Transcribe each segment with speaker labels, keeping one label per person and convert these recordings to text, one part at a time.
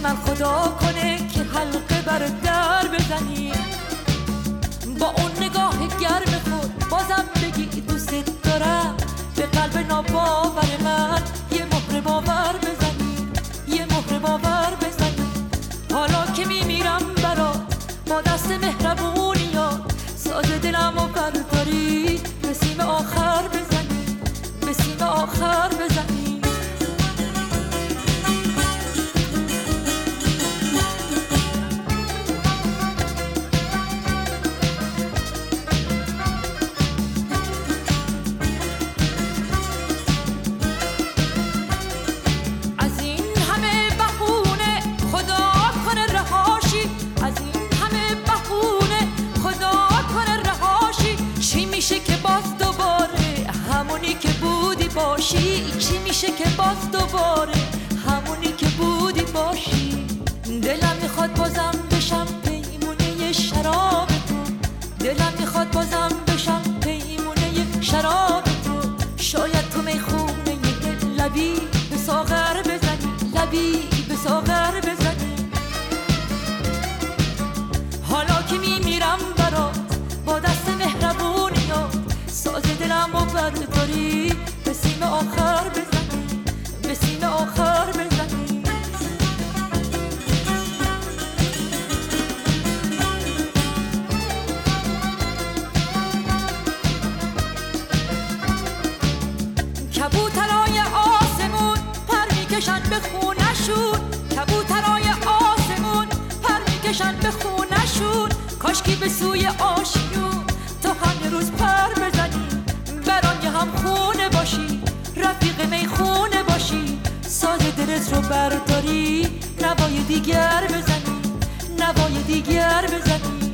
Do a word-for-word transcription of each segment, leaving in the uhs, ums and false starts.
Speaker 1: من خدا کنه که حلقه بر در بزنی، با اون نگاه گرم خود بازم بگی دوست دارم، به قلب ناباور من یه مهر باور بزنی، یه مهر باور بزنی. حالا که میمیرم برات با دست مهربونیات، ساز دلمو برداری به سیم آخر بزنی، به سیم آخر بزنی. باشی چی میشه که باز دوباره همونی که بودی باشی؟ دلم میخواد بازم بشم پیمونه شراب تو، دلم میخواد بازم بشم پیمونه شراب تو. شاید تو میخونه لبی به ساغر بزنی، لبی به ساغر بزنی. حالا که میمیرم برات با دست مهربونیات، ساز دلمو برداری به سیم آخر بزنی، به سیم آخر بزنی. کبوترای آسمون پر میکشن به خونشون، کبوترای آسمون پر میکشن به خونشون. کاشکی به سوی آشیون تو هم یه روز پر بزنی، بران یه هم خونه باشی، رفیق میخونه باشی. ساز دلت رو برداری نوای دیگر بزنی، نوای دیگر بزنی.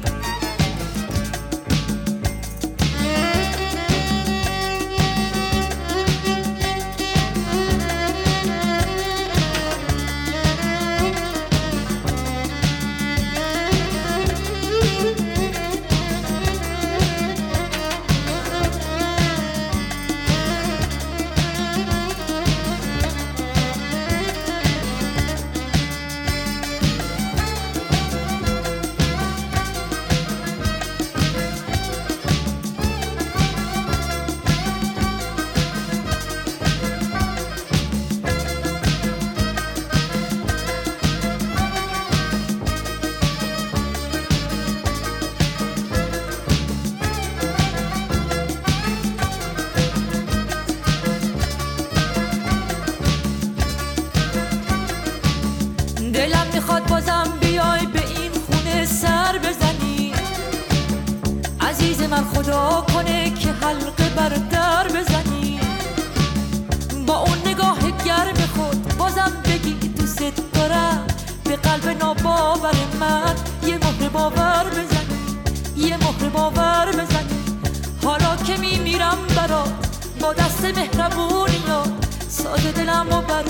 Speaker 1: دلم میخواد بازم بیای به این خونه سر بزنی، عزیز من خدا کنه که حلقه بر در بزنی. با اون نگاه گرم خود بازم بگی دوست دارم، به قلب ناباور من یه مهر باور بزنی، یه مهر باور بزنی. حالا که میمیرم برات با دست مهربونیات، ساز دلمو بر